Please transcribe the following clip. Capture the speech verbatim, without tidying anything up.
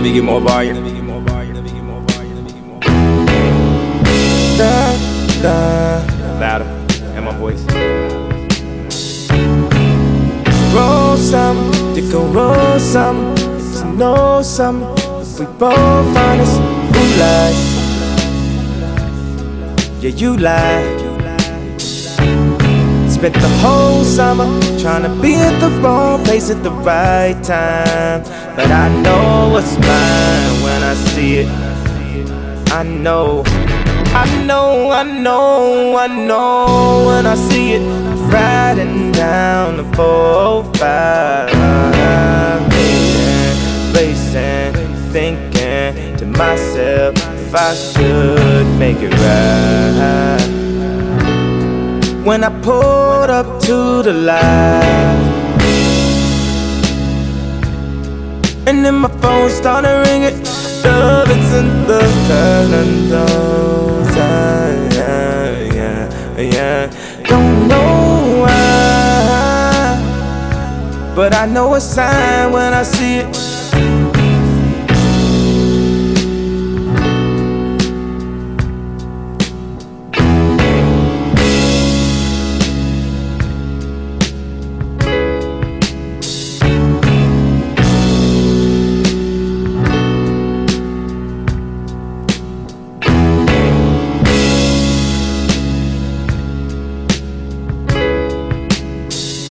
Let me get more volume. Da, da. Louder. And my voice. Roll some, they gon' roll some. To know some, if we both honest, who lies? Yeah, you lie. Spent the whole summer trying to be at the wrong place at the right time. But I know what's mine when I see it. I know, I know, I know, I know when I see it. Riding down the four oh five, racing, racing, thinking to myself if I should make it right. When I pulled up to the light, and then my phone started ringing. Love, it's in the those yeah, yeah, yeah. Don't know why, but I know a sign when I see it.